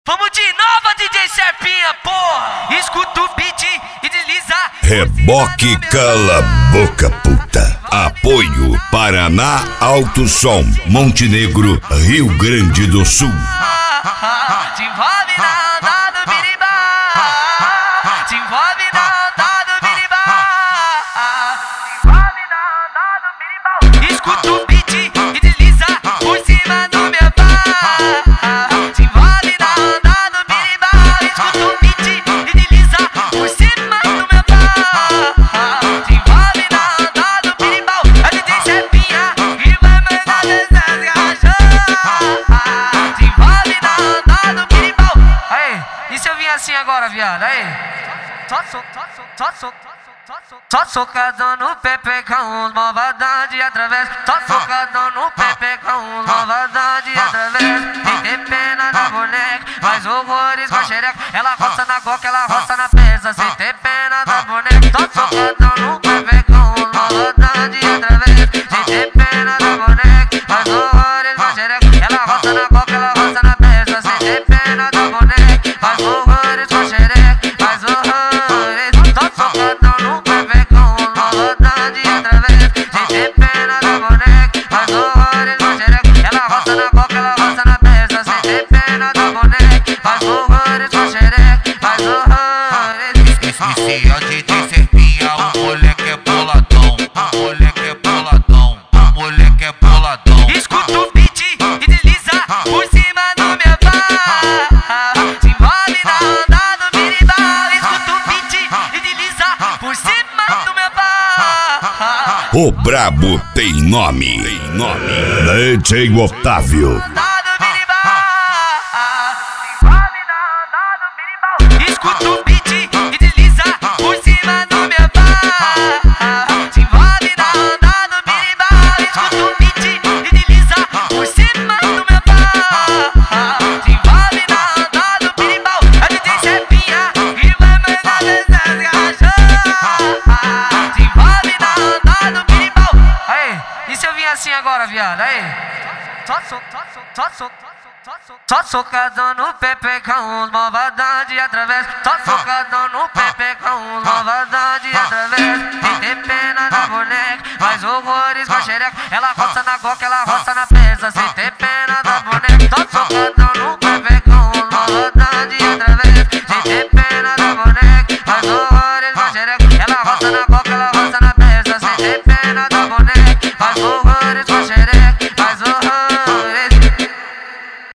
Vamos de novo, DJ Serpinha, porra! Escuta o beat e desliza. Reboque cala boca puta. Apoio Paraná Alto Som, Montenegro, Rio Grande do Sul. Te envolve na onda do birimbau. Te envolve na onda do birimbau. Te envolve na onda do birimbau. Escuta o beat e desliza por cima do meu pau. Te envolve na onda do birimbau. Escuta o beat e desliza por cima do meu pau. Te envolve na onda do birimbau. É DJ Serpinha e vai mandar essas cachorras. Te envolve na onda do birimbau. Aí, e se eu vim assim agora, viado? Aí, só socadão no pepe com os malvadade através. Só socadão no pepe com os malvadade através. Nem tem pena da boneca, faz horrores com a xereca. Ela roça na coca, ela roça na pesa. Sem ter pena da boneca. Só socadão no pepe com os malvadade através. Sem ter pena da boneca, faz horrores com a xereca. Ela roça na coca, ela roça na pesa. Sem ter pena da boneca, faz horrores com a xereca. Faz horrores. Só socadão no pepe com os malvadade através. Sem ter pena da boneca, faz horrores com a xereca. Ela roça na coca, ela roça na pesa. Sem ter pena da boneca, faz horrores com a xereca. Faz horrores. Esse é o DJ Serpinha, o moleque é boladão. O moleque é boladão. O moleque é boladão. Escuta o beat e desliza por cima do meu pau. Se envolve na onda do birimbau. Escuta o beat e desliza por cima do meu pau. O brabo tem nome. DJ Otávio. Onda do birimbau. Se envolve na onda do birimbau. Escuta o beat e desliza por cima do meu pau. Se envolve na onda do birimbau. Escuta o beat e desliza por cima do meu pau. Se envolve na onda do birimbau. É DJ Serpinha e vai mandar essas cachorras. Se envolve na onda do birimbau. Aí, e se eu vim assim agora, viado? Aí, só socadão no pepe com os malvadade através. Só socadão no pepe com os malvadade através. Nem tem pena da boneca, faz horrores com a xereca. Ela roça na coca, ela roça na pesa. Sem ter pena da boneca. Só socadão